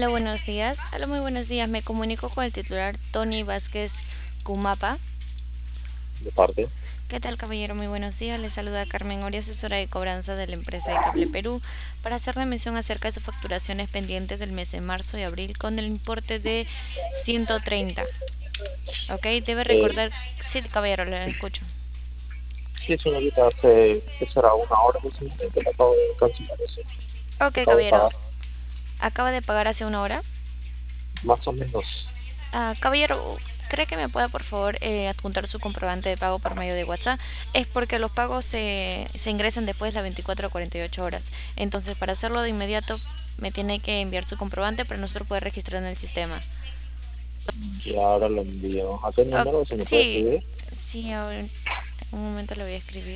Aló, buenos días. Aló, muy buenos días. Me comunico con el titular Tony Vázquez Cumapa. De parte. ¿Qué tal, caballero? Muy buenos días. Le saluda Carmen Ori, asesora de cobranza de la empresa de Cable Perú, para hacerle mención acerca de sus facturaciones pendientes del mes de marzo y abril con el importe de 130. ¿Ok? Debe Eh, recordar... Sí, caballero, le escucho. sí, señorita, hace, ¿qué será? Una hora aproximadamente le acabo de cancelar eso. Ok, Acabo de caballero. pagar. Acaba de pagar hace una hora. Más o menos. Caballero, ¿cree que me pueda por favor adjuntar su comprobante de pago por medio de WhatsApp? Es porque los pagos se ingresan después de las 24 a 48 horas. Entonces, para hacerlo de inmediato, me tiene que enviar su comprobante para nosotros poder registrar en el sistema. Y ahora lo envío. ¿A qué Ah, número se me puede sí, escribir? sí, ahora en un momento le voy a escribir.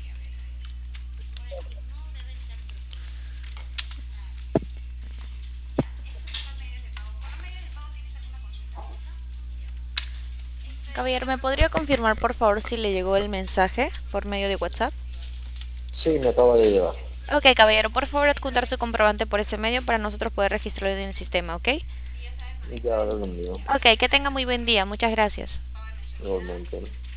Caballero, ¿me podría confirmar por favor si le llegó el mensaje por medio de WhatsApp? Sí, me acaba de llegar. Ok, caballero, por favor adjuntar su comprobante por ese medio para nosotros poder registrarlo en el sistema, ¿ok? Y ya ahora lo envío. Ok, que tenga muy buen día. Muchas gracias. Igualmente.